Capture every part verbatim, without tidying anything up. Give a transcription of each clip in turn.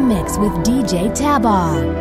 mix with D J Tabar.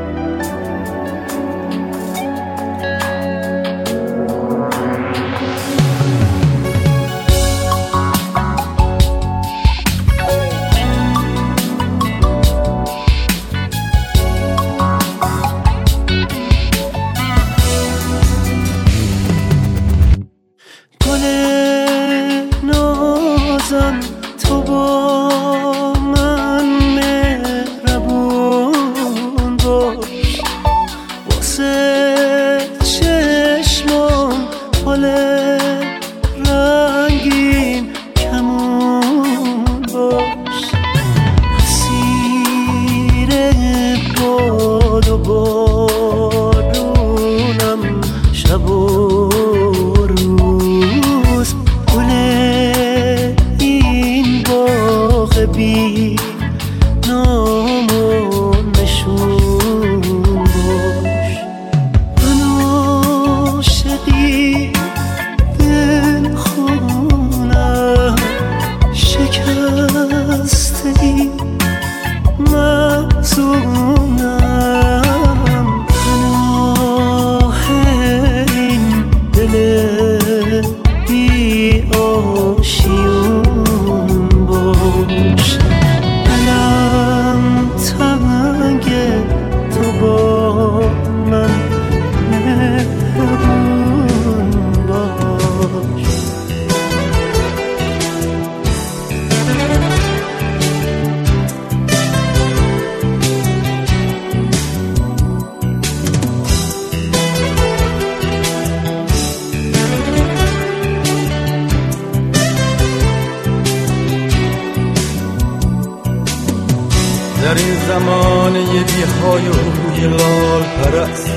در این زمانه بی‌های و روی لال پرست،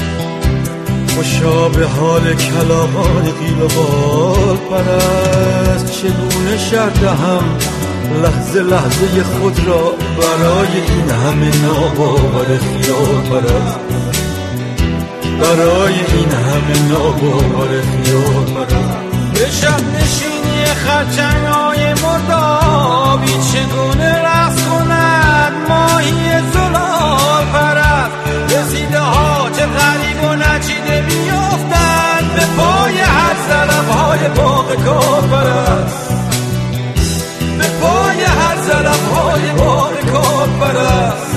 خوشا به حال کلاغان قیل و بال پرست. چگونه شرح دهم لحظه لحظه خود را برای این همه ناباور خیال پرست، برای این همه ناباور خیال پرست. به شب نشینی خرچنگ‌های مردابی چگونه رقص کند ماهی زلال پرست. رسیده ها چه غریب و نچیده میافتند به پای هر ظرف‌های باغ کار پرست، به پای هر ظرف‌های باغ کار پرست.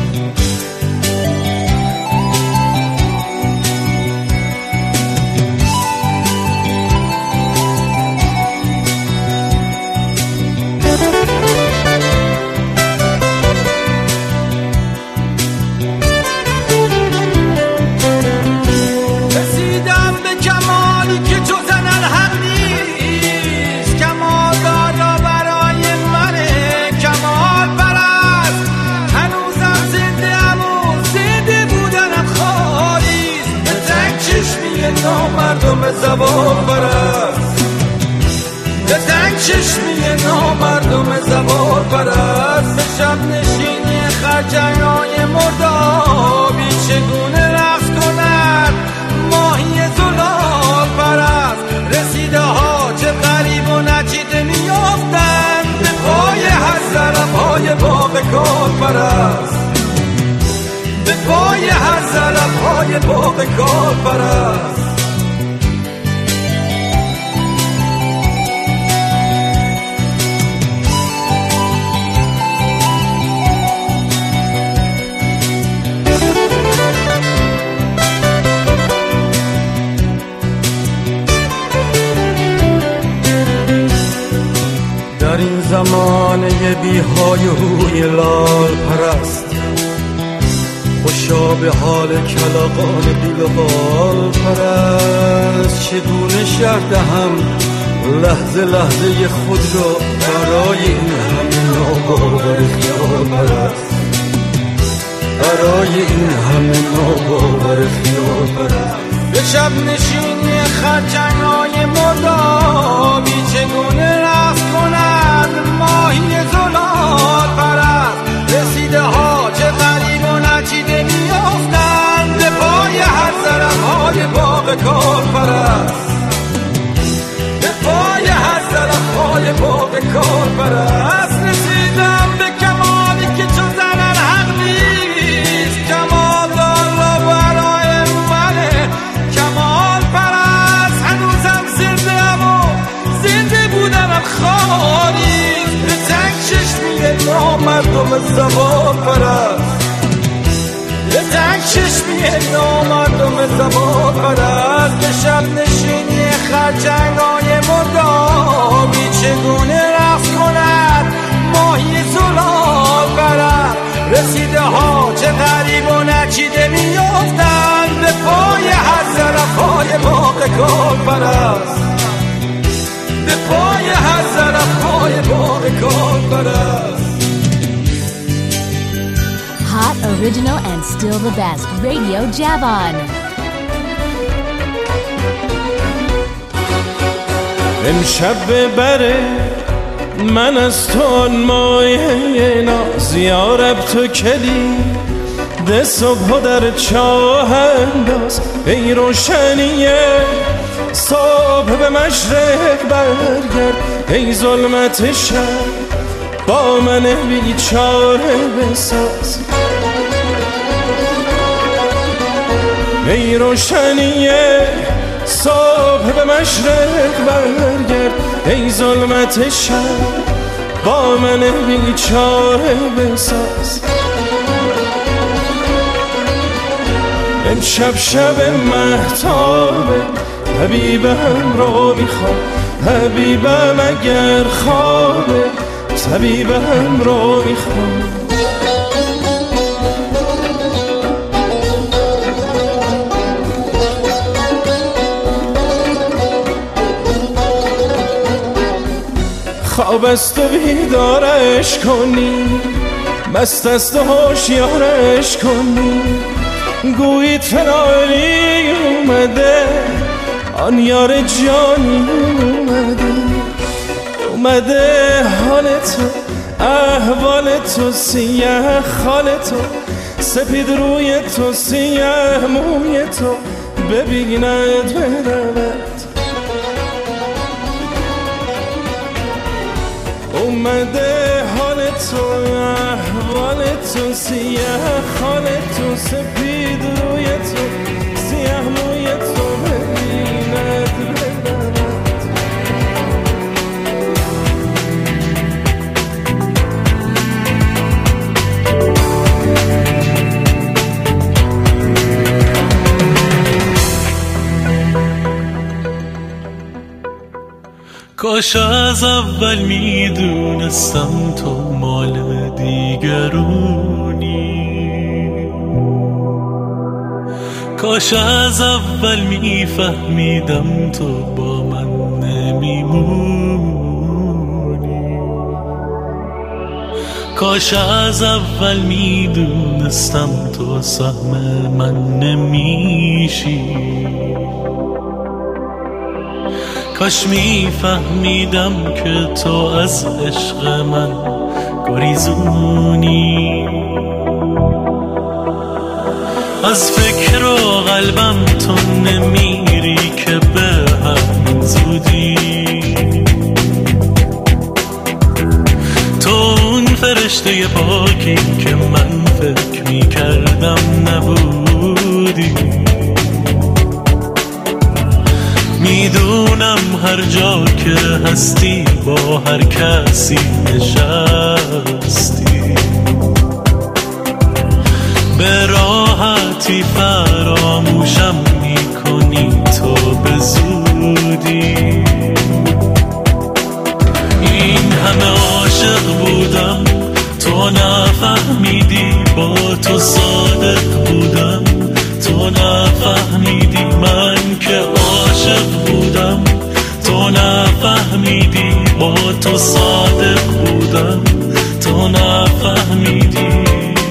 مردم زبان پرست، به تنگ چشمی نامردم زبان پرست. به شب نشینی خرچنگ‌های مردابی چگونه رقص کند ماهی زلال پرست. رسیده ها چه غریب و نچیده میافتند به پای هر ظرف‌های باغ کار پرست، به پای هر ظرف‌های باغ کار پرست. در این زمانه بی‌های و روی لال پرست، خوشا به حال کلاغان قیل و بال پرست. چگونه شرح دهم لحظه لحظه خود را برای این همه ناباور خیال پرست، برای این همه ناباور خیال پرست. به شب نشینی خرچنگ‌های مردابی چگونه رقص کند ماهی زلال پرست. رسیده ها چه غریب و نچیده میافتند به پای هر ظرف‌های باغ کار پرست، به پای هر ظرف‌های باغ کار پرست. رسیدم به کمالی که چو زنن حق زبان پرست، یه تک چشمی نامردم زبان پرست، به شب نشینی خرچنگای مدامی چگونه رقص کند ماهی زلال پرست. رسیده ها چه غریب و نچیده میافتن به پای هر ظرفهای باغ کال پرست، به پای هر ظرفهای باغ کال پرست. Hot, original, and still the best. Radio Javon. امشب ببره من از تو آن مایه ناز، یارب تو کلی ده صبح در چاه انداز. ای روشنیه صبح به مشرق برگرد، ای ظلمت شب با من بیچاره بساز. ای روشنیه صبح به مشرق برگرد، ای ظلمت شب با من بیچاره بساز. امشب شب مهتابه حبیبم رو میخوام، حبیبم اگر خوابه طبیبم رو میخوام. خواب است و بیدارش کنی، مست است و هوشیارش کنی. گویید فلانی اومده، آن یار جانی اومده. اومده حال تو احوال تو سیاه خال تو، سپید روی تو سیاه موی تو ببیند برود. اومده حال تو احوال تو سیاه خال تو، سپید روی تو سیاه موی تو ببیند برود. کاش از اول میدونستم تو مال دیگرونی، کاش از اول میفهمیدم تو با من نمیمونی، کاش از اول میدونستم تو سهم من نمیشی، کاش میفهمیدم که تو از عشق من گریزونی. از فکر و قلبم تو نمیری که به همین زودی، تو اون فرشته پاکی که من فکر میکردم نبودی. میدونم هر جا که هستی با هر کسی نشستی، به راحتی فراموشم میکنی تو به زودی. این همه عاشق بودم تو نفهمیدی، با تو صادق بودم تو نفهمیدی، من که عاشق بودم تو نفهمیدی، با تو صادق بودم تو نفهمیدی.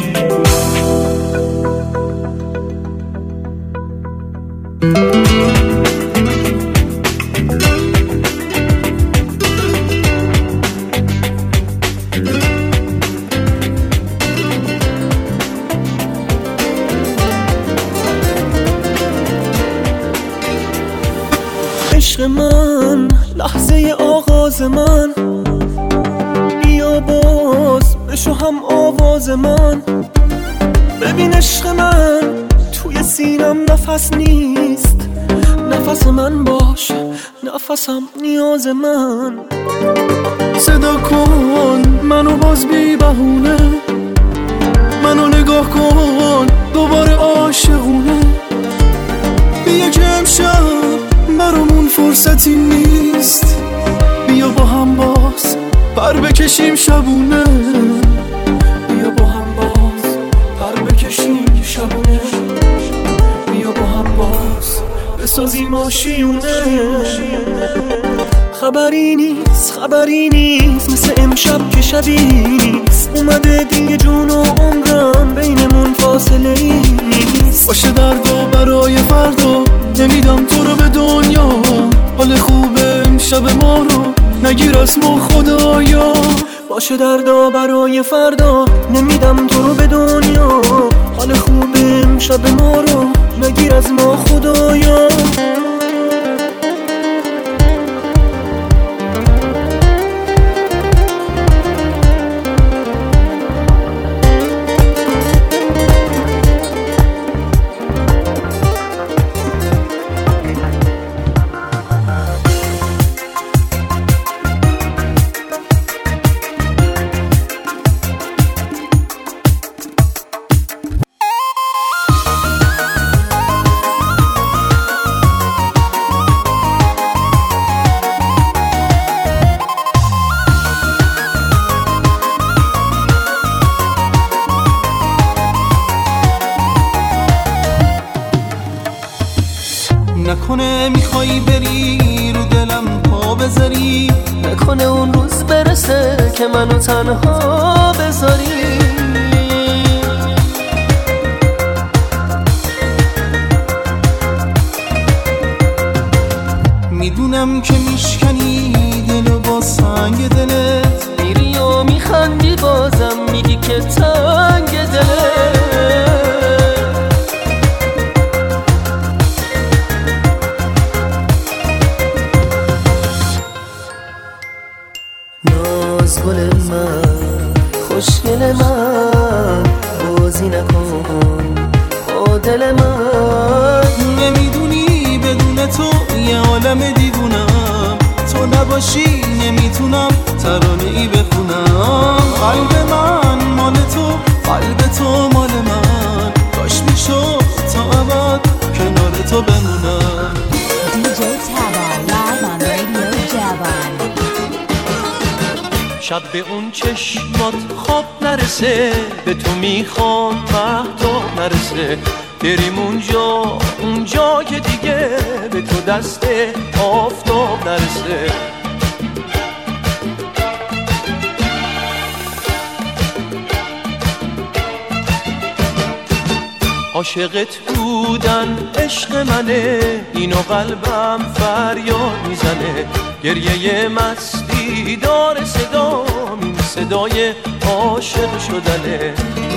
عشق من لحظه آغاز من، بیا باز بشو هم آواز من. ببین عشق من توی سینم نفس نیست، نفس من باش نفسم نیاز من. صدا کن منو باز بی بهونه، عاشقونه. بیا که امشب برامون فرصتی نیست، بیا با هم باز پر بکشیم شبونه. بیا با هم باز پر بکشیم شبونه. بیا با هم باز بسازیم آشیونه. خبری نیست خبری نیست مثل امشب که شبی نیست، اومده دیگه جون و عمرم بینمون فاصله نیست. باشه دردا برای فردا نمیدم تو رو به دنیا، حال خوبه امشب ما رو نگیر از ما خدایا. باشه دردا برای فردا نمیدم تو رو به دنیا، حال خوبه امشب ما رو نگیر از ما خدایا. نکنه میخوای بری رو دلم پا بذاری، نکنه اون روز برسه که منو تنها بذاری. میدونم که میشکنی دلو با سنگ دلت، میری و میخندی بازم میگی که تنگ دلت. ناز گل من خوشگل من بازی نکن با دل من. نمیدونی بدون تو یه عالم دیوونم، تو نباشی نمیتونم ترانه ای بخونم. قلب من مال تو قلب تو مال من، کاش میشد تا ابد کنار تو بمونم. دی جی Taba live on Radio Javan. شب به اون چشمات خواب نرسه، به تو میخوام مهتاب نرسه. بریم اونجا اونجا که دیگه به تو دست آفتاب نرسه. عاشقت بودن عشق منه، اینو قلبم فریاد میزنه. گریه مستی داره صدا، این صدای عاشق شدنه.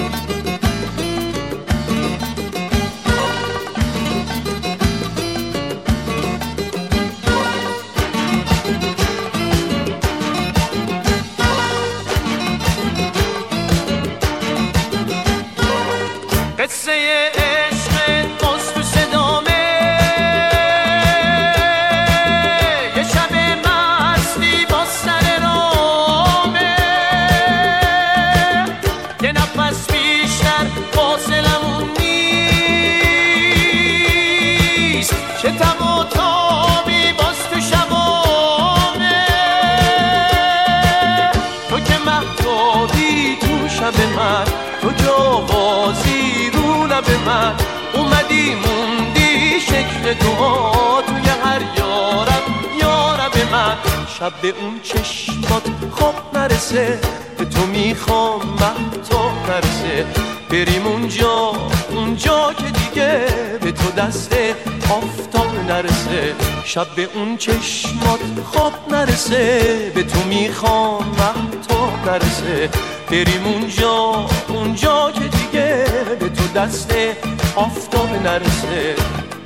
قصه عشق باز تو صدامه، یه شب مستی با سر رامه. یه نفس بیشتر فاصلمون نیست، چه تب و تابی باز تو شبامه. تو که مهتابی تو شب من، تو جوازی به من اومدی موندی شکل دعا توی هر یارب یارب من. شب به اون چشمات خواب نرسه، به تو میخوام مهتاب نرسه. بریم اونجا اونجا که دیگه به تو دست آفتاب نرسه. شب به اون چشمات خواب نرسه، به تو میخوام مهتاب نرسه. بریم اونجا اونجا که دیگه به تو دست آفتاب نرسه.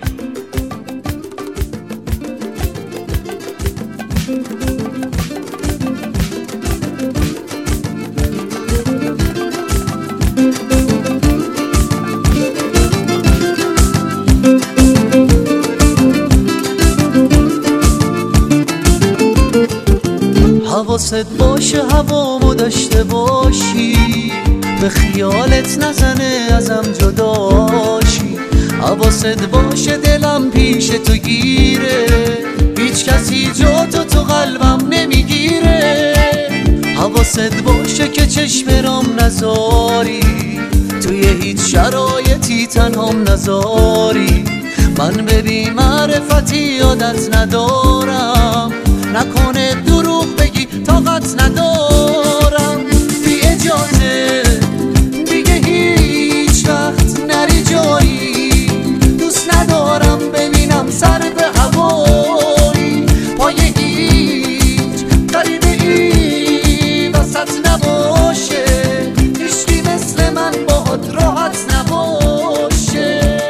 حواست باشه هوامو داشته باشی، به خیالت نزنه ازم جداشی. حواست باشه دلم پیش تو گیره، هیچ کسی جا تو تو قلبم نمیگیره. حواست باشه که چشم رام نذاری، توی هیچ شرایطی تنهام نذاری. من به بی معرفتی عادت ندارم، نکنه دروغ بگی طاقت ندارم. بی اجازه دیگه هیچ وقت نری جایی، دوست ندارم ببینم سر به هوایی. پای هیچ غریبه ای وسط نباشه، هیچکی مثل من باهات راحت نباشه.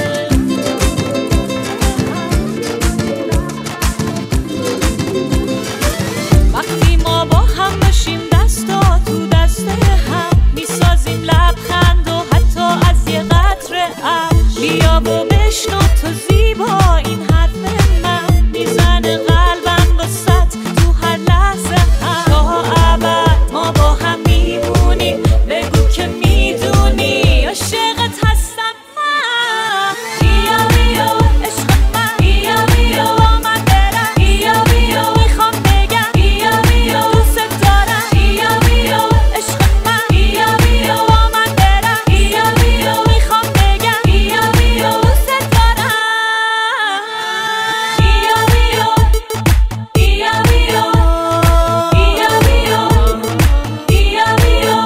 وقتی ما با هم بشیم دستا تو دست هم، میسازیم لبخند و حتی از یه قطره ابر. بیا و بشنو تو زیبا این حرف من، میزنه قلبم واسط تو هر لحظه هم. تا ابد ما با هم میمونیم، بگو که میدونی عاشقت هستم من. بیا بیا عشق من، بیا بیا با من برم، بیا بیا میخوام بگم، بیا بیا دوست دارم. بیا بیا عشق من، بیا بیا با من برم، بیا بیا میخوام بگم، بیا بیا دوست دارم. بیا بیا بیا بیا بیا بیا بیا بیا بیا بیا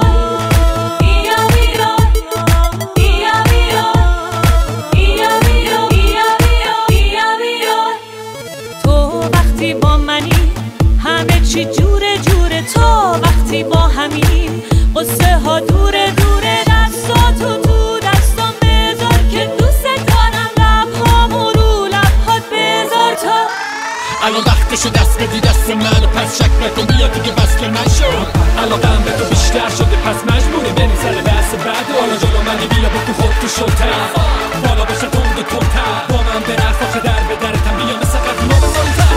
بیا بیا بیا بیا. تو وقتی با منی همه چی جوره جوره، تو وقتی با همین قصه ها دوره دوره. دستاتو تو دستام بذار که دوست دارم، لبهامو رو لبهات بذار تا. الان وقتشو دست بدی دست منو، پس شک نکن بیا دیگه وصل من شو. علاقم به تو بیشتر شده پس مجبوری بریم سر بحث بعد. حالا جلو منی بیا با تو خود تو شلتر، بالا باشه تند و تندتر. با من به رفت آخه در به درتم، بیا مثل قدیما بزاریم سر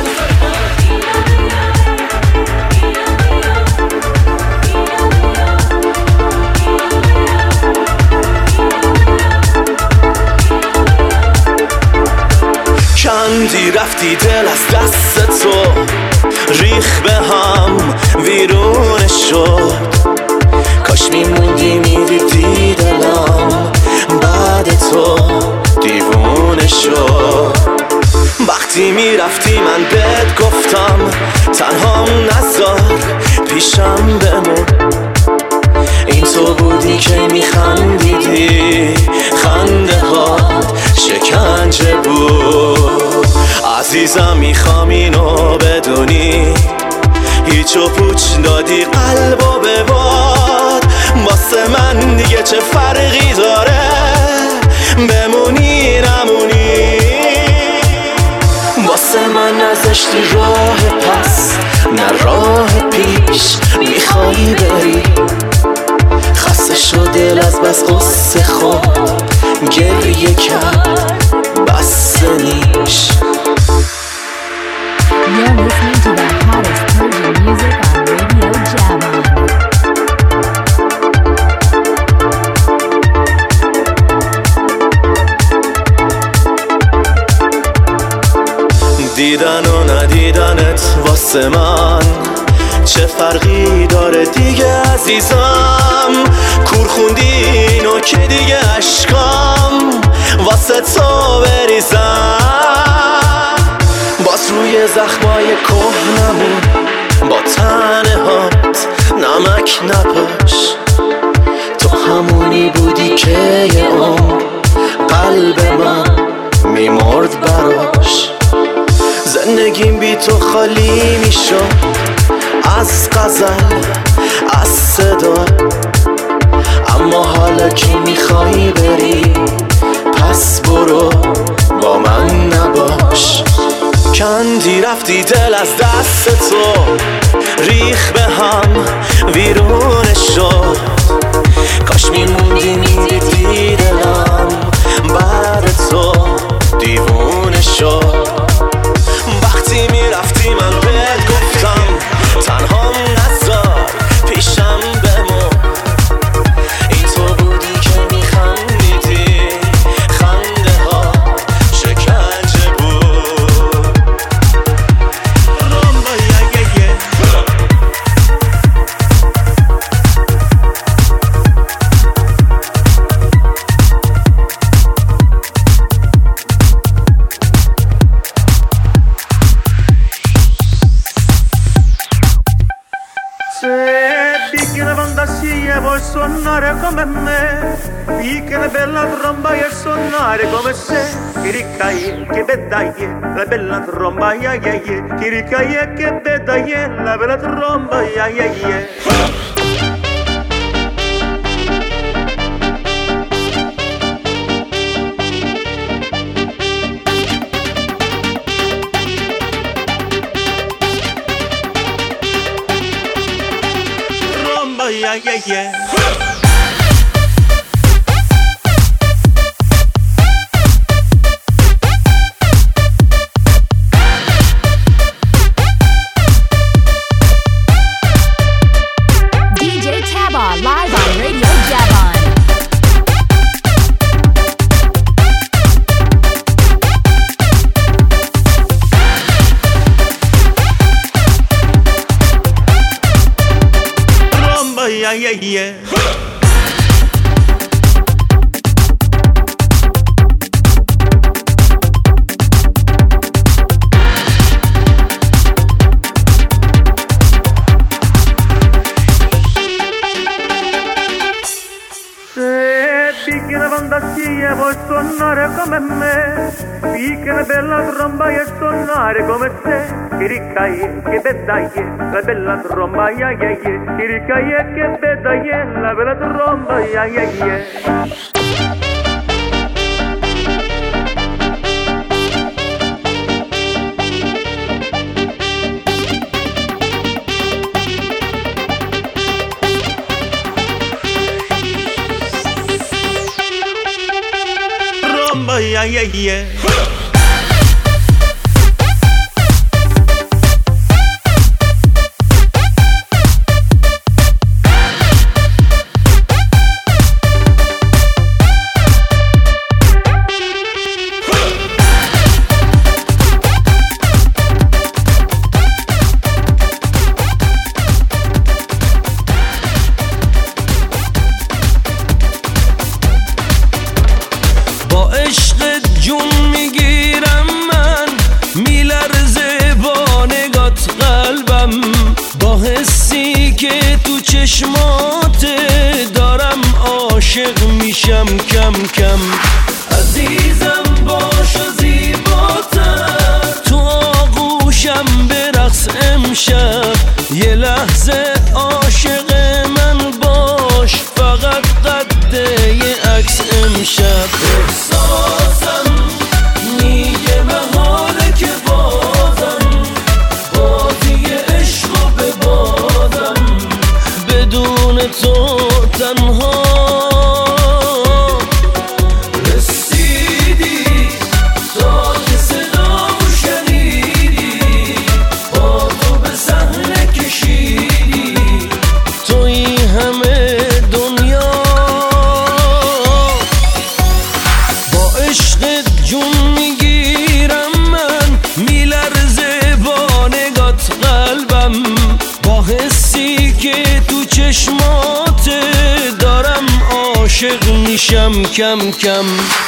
کندی رفتی دل از دست تو، ریخ به هم ویرونه شد. کاش میموندی میدیدی دلم بعد تو دیوونه شد. وقتی میرفتی من بهت گفتم تنهام نذار پیشم بمون. این تو بودی که میخندیدی، خنده هات شکنجه بود. عزیزم میخوام اینو بدونی، هیچو پوچ دادی قلبو به باد. واسه من دیگه چه فرقی داره بمونی نمونی. واسه من نذاشتی راه پس نه راه پیش، میخوایی بری. خسته شد دل از بس قصه خود گریه کرد بس نیش. You're listening to the hottest Persian music on Radio Javan. دیدن و ندیدنت واسه من چه فرقی داره دیگه عزیزم. کور خوندین و که دیگه عشقام واسه تو بریزم. باز روی زخمای کهنمون با تنه هات نمک نپاش. تو همونی بودی که یه عمر قلب من میمرد براش. زندگیم بی تو خالی میشد از غزل از صدا. اما حالا که میخوایی بری پس برو با من نباش. کندی رفتی دل از دست تو، ریخ به هم ویرونه شد. کاش میموندی میدیدی دلم بعد تو دیوونه شد. وقتی میرفتی من بهت گفتم تنهام نذار پیشم بمون. این تو بودی که میخندیدی، خنده che bella tromba e suonare come se chiricai che bedai la bella tromba ya ya ya chiricai che bedai la bella tromba ya ya ya Yeah, yeah, yeah. D J Taba live on Radio Javon. Yeah, yeah, yeah. Fantasia vuoi suonare come me, piccola bella tromba e suonare come te, chiricai che bedai la bella tromba ya ya ya, chiricai che bedai la bella tromba ya ya ya. Yeah, yeah, yeah. چشمات دارم عاشق میشم کم کم عزیزم باش و زیباتر تو آغوشم برقص امشب یه لحظه عاشق من باش فقط قده یه عکس امشب احساسم میگه محاله که بازم بازی عشق و ببازم بدون تو تنها رسیدی تا که صدامو شنیدی با تو به صحنه کشیدی توی همه دنیا با عشقت جون میگیرم من میلرزه با نگات قلبم با حسی که تو چشمات دارم عاشق میشم کم کم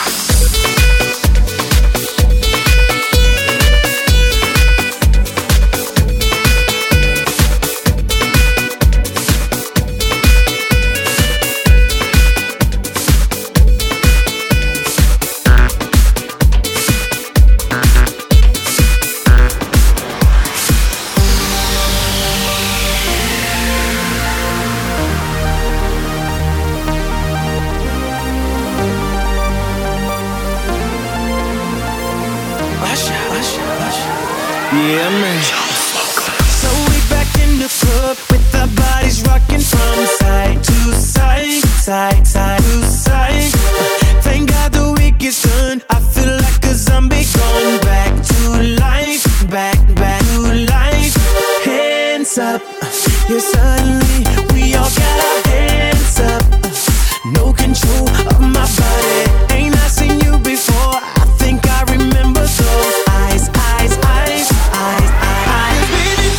Yeah, man. So we back in the club with our bodies rocking from side to side, side, side to side. Thank God the week is done. I feel like a zombie gone back to life, back, back to life. Hands up, yeah, suddenly we all got our hands up. No control of my body. Ain't I seen you before? I think I remember those eyes, eyes, eyes, eyes, eyes. Baby,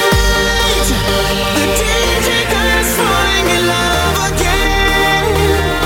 tonight the D J girl's falling in love again.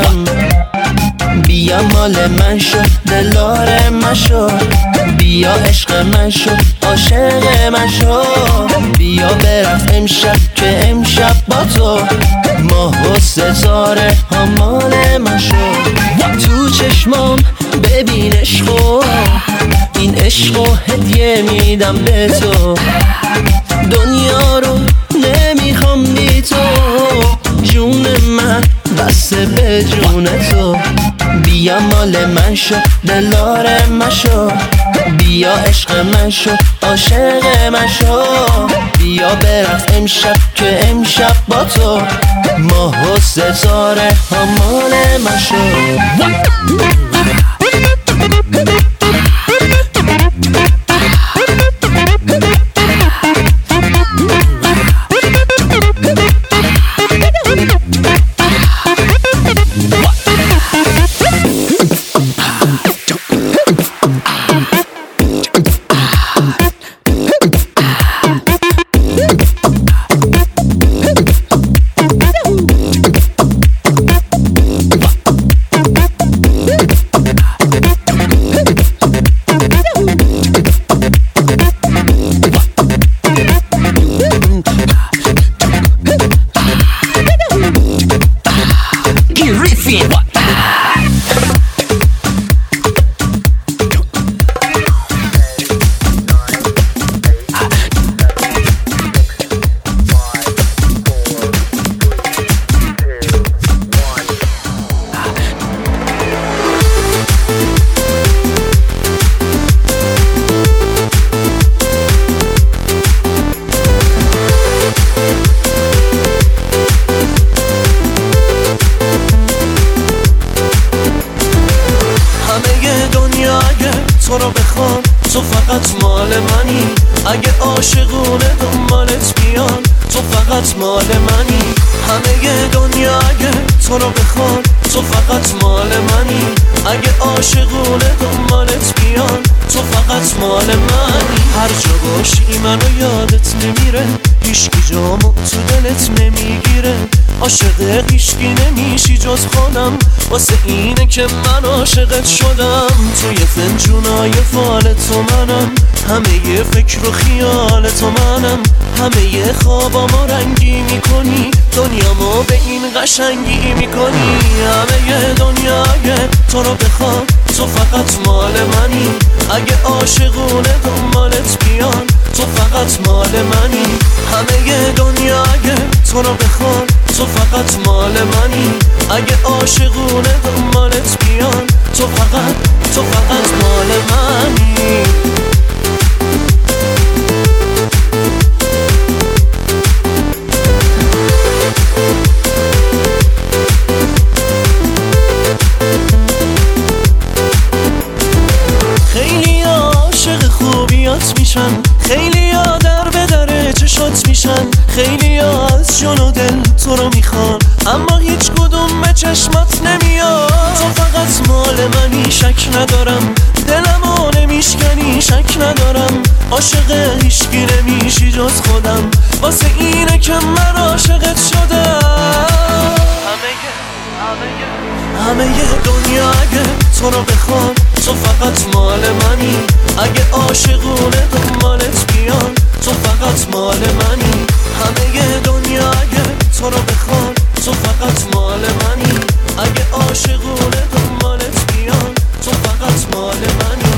باشم. بیا مال من شو دلار من شو، بیا عشق من شو عاشق من شو. بیا برفت امشب که امشب با تو ماه و ستاره ها مال من شو. تو چشمام ببین عشقو، این عشقو هدیه میدم به تو. دنیا رو نمیخوام بی تو، جون من بسته به جون تو. بیا مال من شو دلار من شو، بیا عشق من شو عاشق من شو. بیا برفت امشب که امشب با تو ماه و ستاره ها مال من شو. تو رو بخوان تو فقط مال منی. اگه عاشقونه دنبالت بیان تو فقط مال منی. همه دنیا اگه تو رو بخوان تو فقط مال منی. اگه عاشقونه دنبالت بیان تو فقط مال منی. هر جا باشی منو یادت نمیره، هیچکی جامو تو دلت نمیگیره. عاشق هیچکی نمیشی جز خودم، واسه اینه که من عاشقت شدم. توی فنجونای فال تو منم، همه ی فکر و خیال تو منم. همه ی خوابامو رنگی میکنی، دنیامو به این قشنگی میکنی. همه ی دنیای تو رو بخوام تو فقط مال منی. اگه عاشقونه دنبالت بیان تو فقط مال منی. همه ی دنیای تو رو بخوام تو فقط مال منی. اگه عاشقونه دنبالت بیان تو فقط تو فقط مال منی. خیلی عاشق خوبیات میشن، خیلی ها در به در چشات میشن. خیلی ها از جون و دل تو رو میخوان، اما هیچ کدوم به چشمات نمیاد. تو فقط مال منی شک ندارم، دلمو نمیشکنی شک ندارم. عاشق هیچکی نمیشی جز خودم، واسه اینه که من عاشقت شدم. همه ی دنیا اگه تو رو بخوان تو فقط مال منی. اگه عاشقونه دنبالت بیان تو فقط مال منی. همه ی دنیا اگه تو رو بخوان تو فقط مال منی. اگه عاشقونه دنبالت بیان تو فقط مال منی.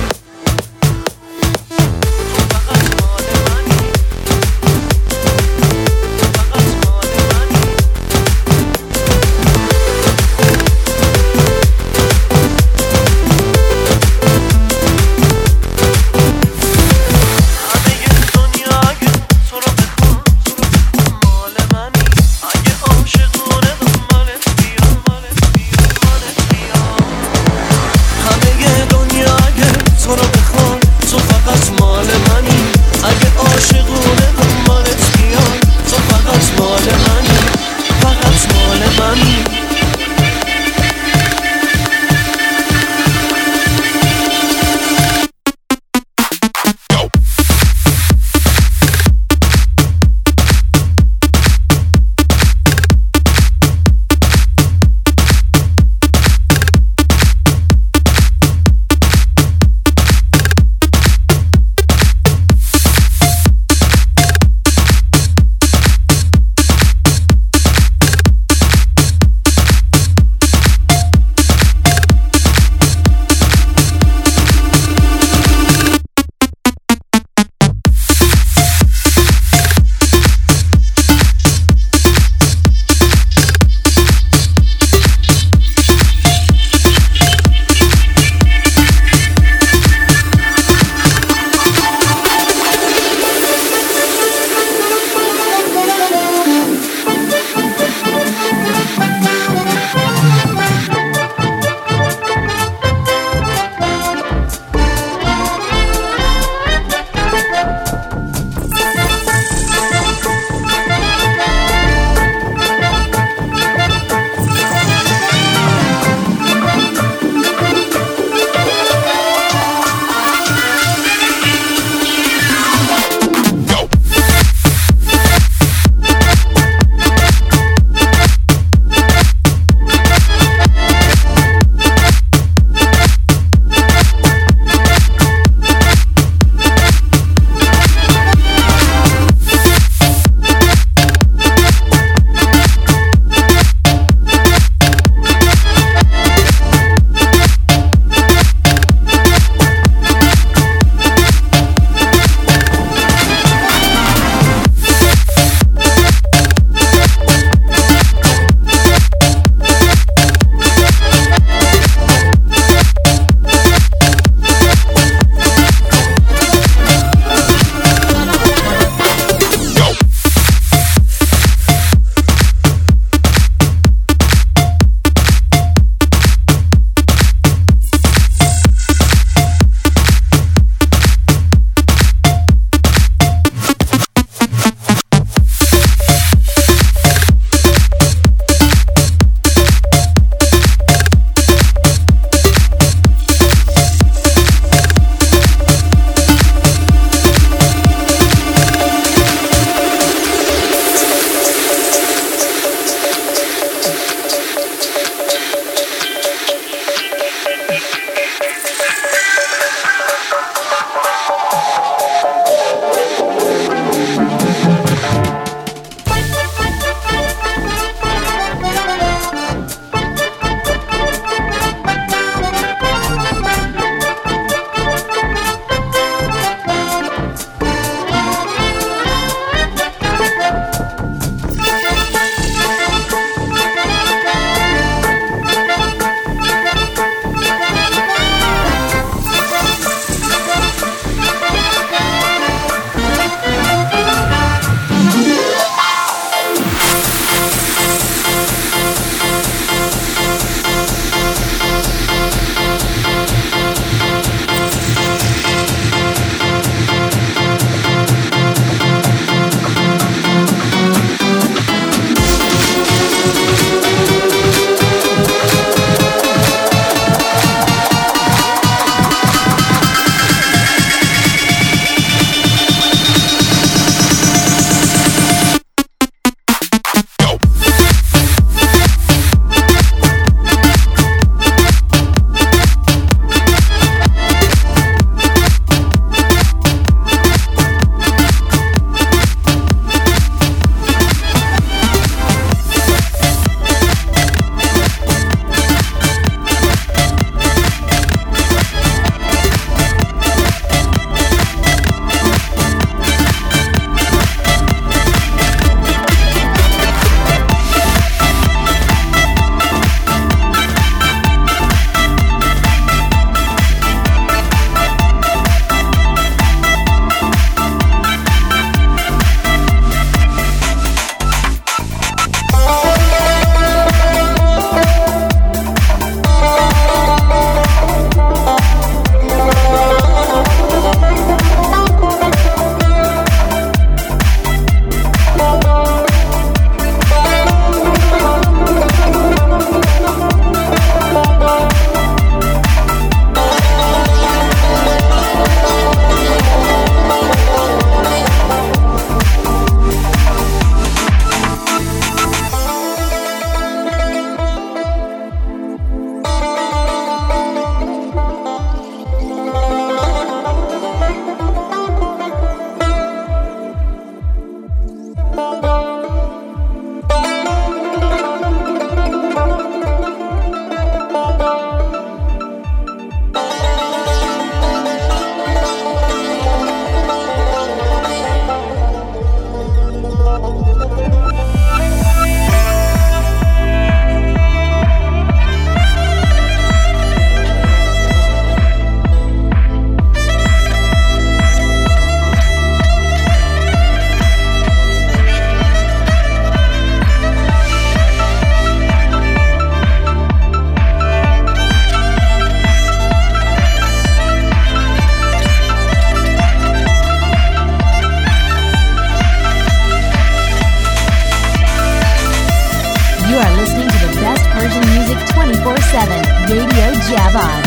Radio Javan.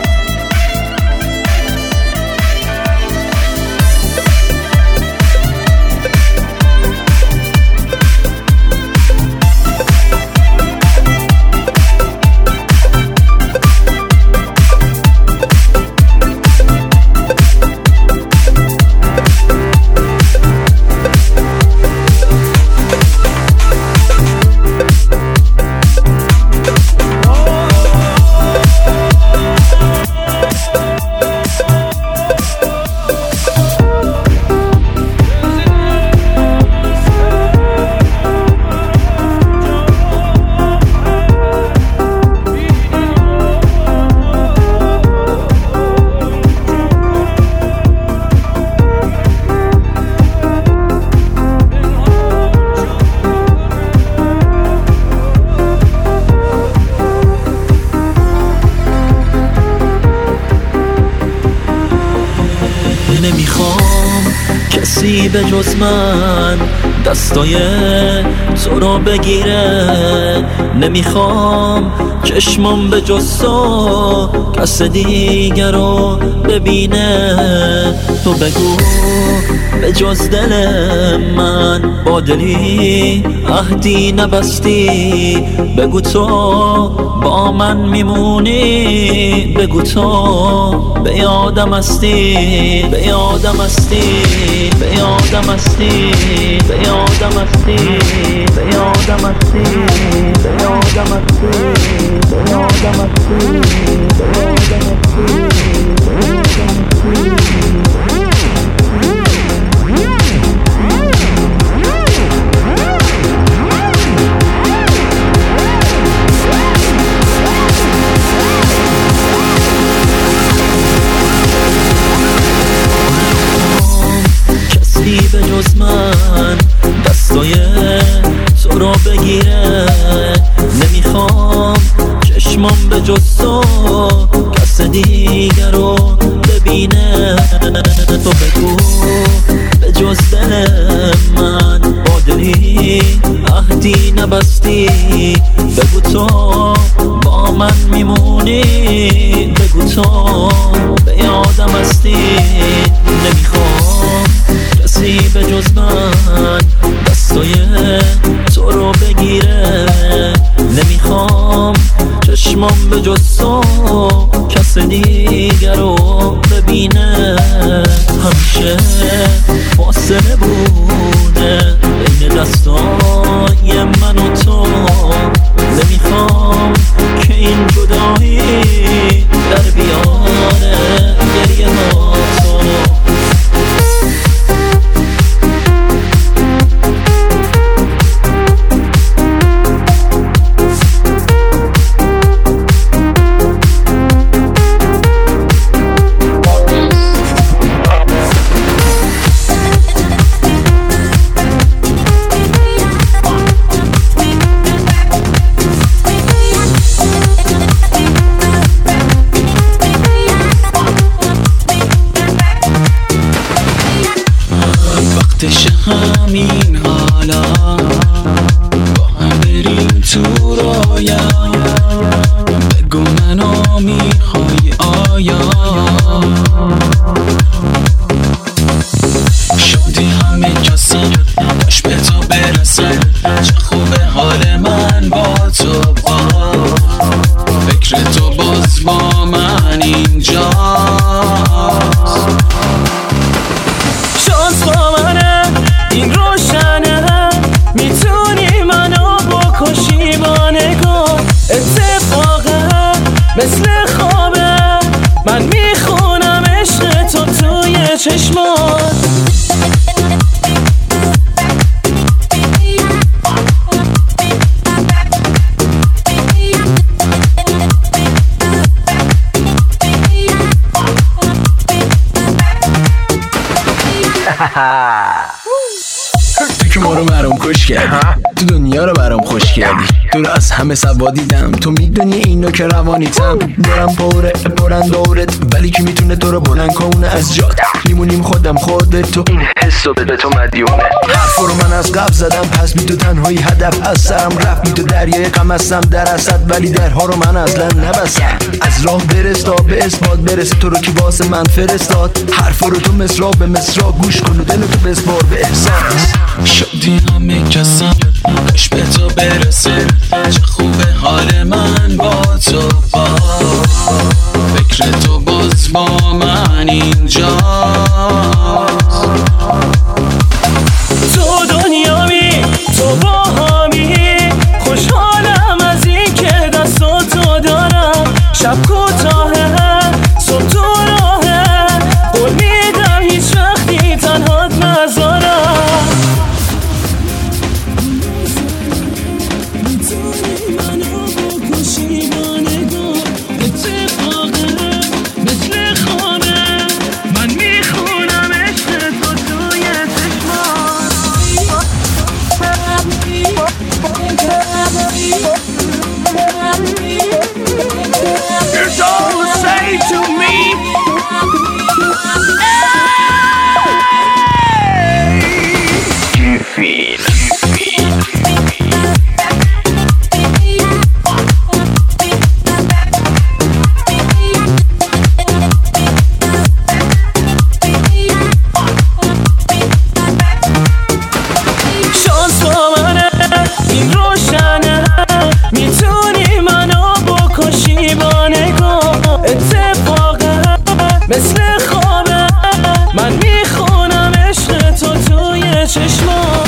به جز من دستای تو رو بگیره، نمیخوام چشمم به جز تو کس دیگر رو ببینه. تو بگو به جز دل من با دلی عهدی نبستی، بگو تو با من میمونی، بگو تو به یادم هستی، به یادم هستی، به یادم هستی، به یادم هستی، به یادم هستی، به یادم هستی، به یادم هستی، به یادم به جز من دستای تو رو بگیره، نمیخوام چشمم به جز تو کس دیگر رو ببینه. تو بگو به جز دل من با دلی عهدی نبستی، بگو تو با من میمونی، بگو تو به یادم هستی. نمیخوام کسی به جز من دستای تو رو بگیره، نمیخوام چشمم به جز تو کس دیگر رو ببینه. همیشه فاصله بوده بین دستای من و تو، نمیخوام که این جدایی در بیاره گریه ها تو. همین حالا با هم بریم تو رویا، بگو منو میخوای آیا، شدی همه کسم باش به تو برسم، چه خوبه حال من با تو، با فکر تو باز با من اینجاست. شانس با منه این روشنه، میتونی منو بکشی با نگاه، اتفاقه مثل خوابه، من میخونم عشق تو توی چشمات. تو که ما رو برام خوش کردی، تو دنیا رو برام خوش کردی، دور از همه سوادیدم، تو میدونی اینو که روانیتم، دارم پاره پرن دورت، ولی که میتونه تو رو بلند کنه از جات. میمونیم خودم خودت تو، این حسو به تو مدیونه. حرفا رو من از قبل زدم پس بی تو تنهایی هدف از سرم رفت، بی تو دریای غم هستم در اسد ولی درها رو من اصلا نبستم. از راه برس تا به اثبات برسه تو رو کی واسه من فرستاد، حرفا رو تو مصرا به مصرا گوش کن و دل تو بسپار به احساس. شدی همه کسم کاش به تو برسه، چه خوبه حال من با تو، با فکر تو باز با من اینجاست. تو دنیامی تو با همی، خوشحالم از این که دستاتو دارم. شب کوتاهه صبح تو راهه، قول میدم هیچ وقتی تنهات نذارم. Here's all to say to me. Hey! You feel, you feel. شانس با منه این روشنه، میتونی منو بکشی با نگاه. اتفاقه مثل خوابه، من میخونم عشق تو توی چشمام.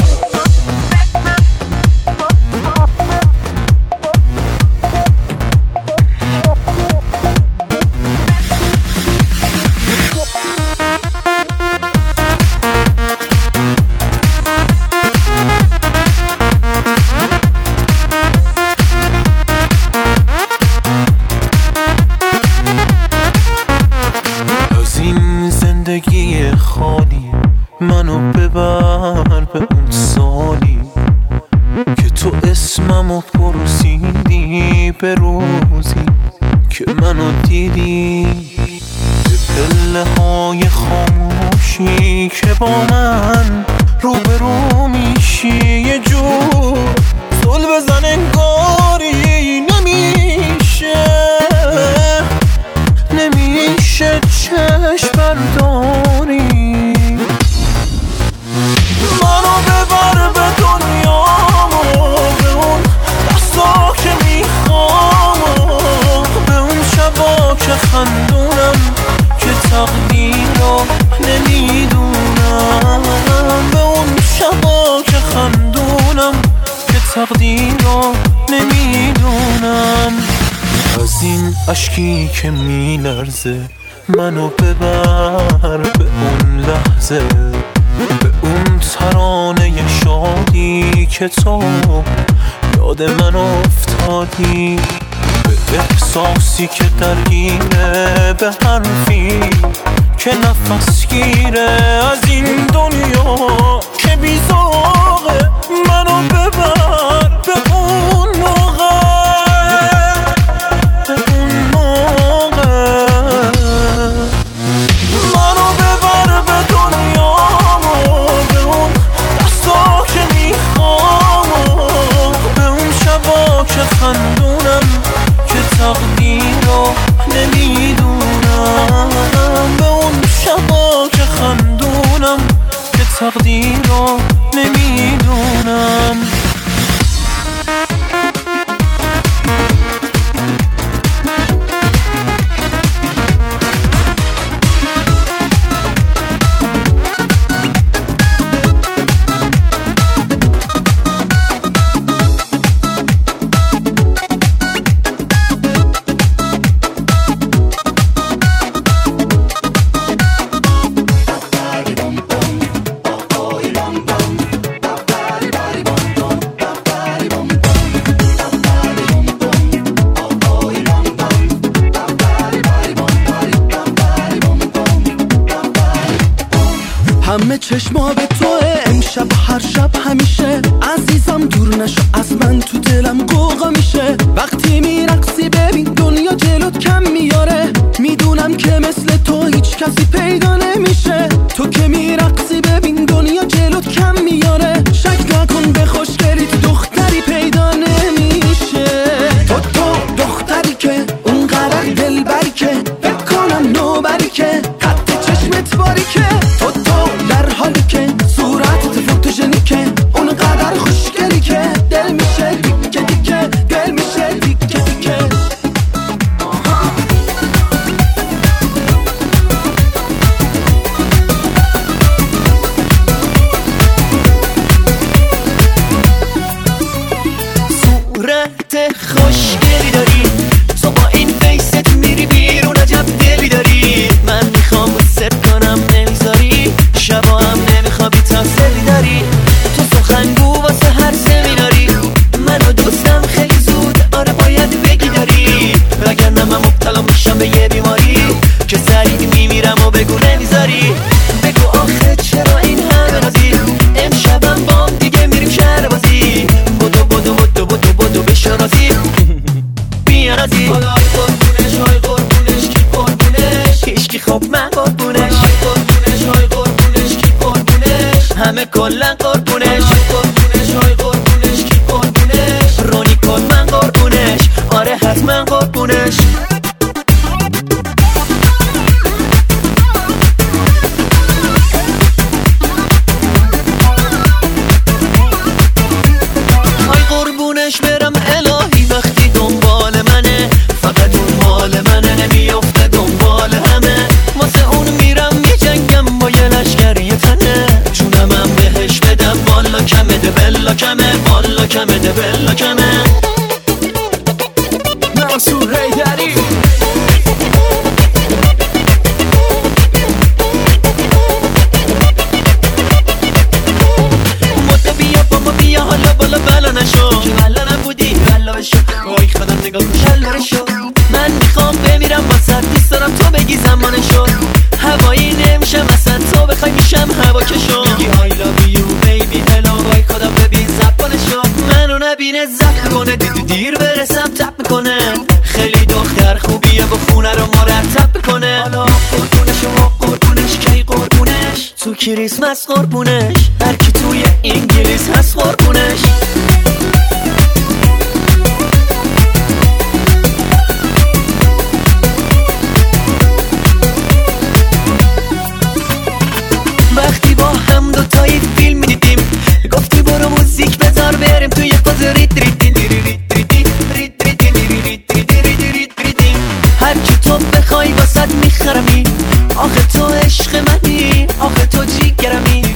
زندگی خالی منو ببر به اون سالی که تو اسممو پرسیدی، به روزی که منو دیدی، به پله های خاموشی که با من روبرو میشی. یه جور زل بزن انگاری نمیشه، نمیشه چشم برداری. منو ببر به دنیامو، به اون دستا که میخوام، به اون شبا که خندونم که تقدیر رو نمیدونم، به اون شبا که خندونم که تقدیر رو نمیدونم. از این عشقی که میلرزه منو ببر به اون لحظه، به اون ترانه شادی که تو یاد من افتادی، به احساسی که درگیره، به حرفی که نفس گیره از این دنیا که بیزاغه. منو ببر به اون موقع، به اون موقع. منو ببر به دنیامو، به اون دستا که میخوام، به اون شبا که خندونم که تقدیر رو نمیدونم، به اون شبا که خندونم که تقدیر رو نمیدونم. همه چشما به توه، امشب هر شب همیشه. عزیزم دور نشو از من، تو دلم قوقا میشه. وقتی میرقصی ببین دنیا جلوت کم میاره. میدونم که مثل تو هیچ کسی پیدا نمیشه. به یه بیماری که سریع میمیرم و بگو نمیذاری. بگو آخه چرا این همه نازی؟ امشبم بام دیگه میریم شهر بازی. بدو بدو بدو بدو بدو بشو رازی بیا رازی. حالا های قربونش های قربونش کی قربونش؟ هیچکی خب من قربونش. های قربونش های قربونش کی قربونش؟ همه کلن قربونش. های قربونش های قربونش کی قربونش؟ رونی کل من قربونش. آره حتما قربونش. برم الهی وقتی دنبال منه، فقط اون مال منه، نمیافته دنبال همه. واسه اون میرم میجنگم با یه لشکر یه تنه. جونمم بهش بدم والا کمه ده بلا کمه، والا کمه ده بلا کمه. منصور حیدری مده بیا بابا بیا حالا بالا بلا نشو که بلا نبودی بلا بشو. وای خودم نگاه کن شلا رشو. من میخوام بمیرم واسه دوست دارم تو بگی زمانشو. هوایی نمیشم اصلا تو بخوای میشم هوا کشو. میگی I love you baby hello. وای خودم ببین زبانشو. منو نبینه زب کنه دیدو دیر برسم تپ میکنه. خیلی دختر خوبیه و خونه رو مرتب میکنه. حالا قربونش و قربونش کی قربونش؟ تو کریسمس قربونش. هر کی توی انگلیس هست قربونش. وقتی با هم دوتایی فیلم میدیدیم گفتی برو موزیک بذار بریم توی فاز ریت ریت هر کی تو بخوای واسد میخرمی. آخه تو عشق منی، آخه تو جیگرمی.